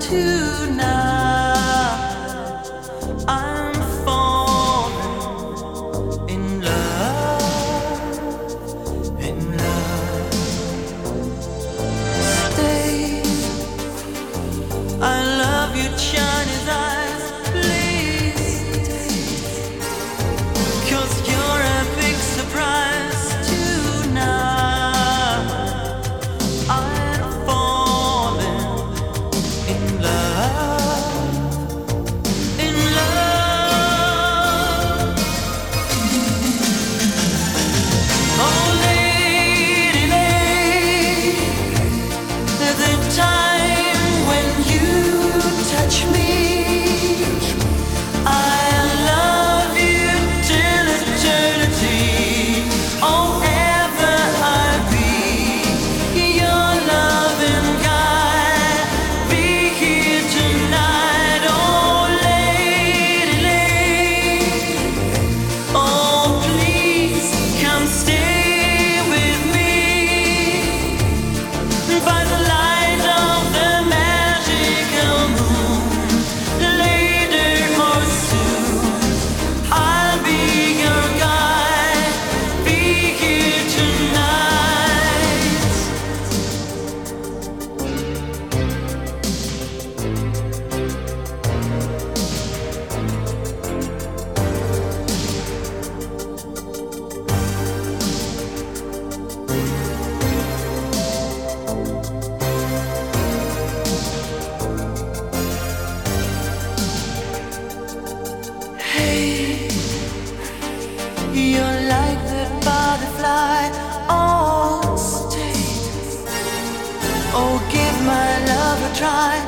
tonight. I'm falling in love, in love. Stay. I love your Chinese eyes. Please stay. 'Cause you're a big surprise tonight. I'm falling in love, in love. Oh, lady, lady, the time when you touch me, I love you till eternity. Oh, ever I'll be your loving guide. Be here tonight. Oh, lady, lady. Oh, please come stay with me by the light of the magical moon. Later or soon, I'll be your guide. Be here tonight. Hey, you're like the butterfly. Oh, stay. Oh, give my love a try.